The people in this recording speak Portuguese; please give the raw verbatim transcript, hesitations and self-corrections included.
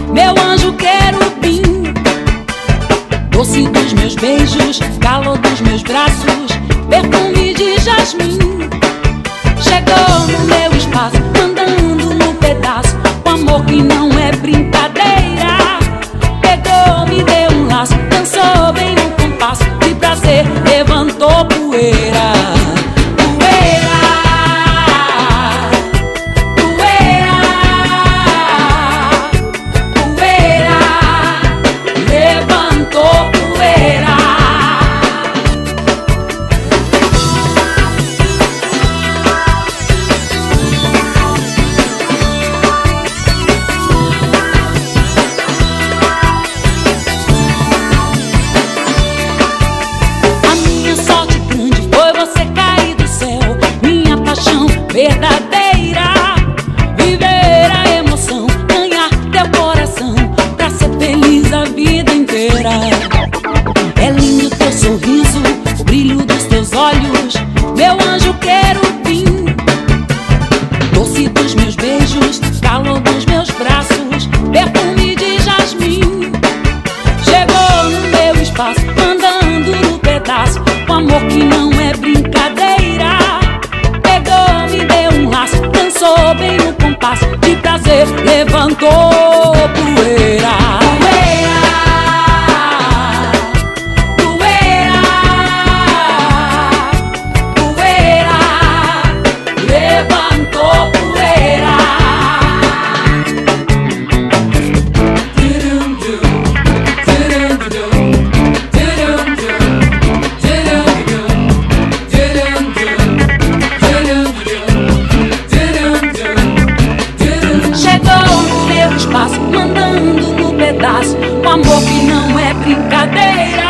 meu anjo querubim, doce dos meus beijos, calor dos meus braços, perfume de jasmim. Chegou no meu espaço, andando no pedaço, o amor que não é brincadeira. Pegou, me deu um laço, dançou bem no compasso, de prazer levantou poeira. Verdadeira, viver a emoção, ganhar teu coração, pra ser feliz a vida inteira. É lindo teu sorriso, o brilho dos teus olhos, meu anjo querubim, doce dos meus beijos, calor dos meus braços, perfume de jasmim. Chegou no meu espaço, andando no pedaço, o amor que não é brincadeira. Dançou bem no compasso, de prazer levantou poeira. Poeira, poeira, poeira, levantou poeira. Mandando no pedaço, um amor que não é brincadeira.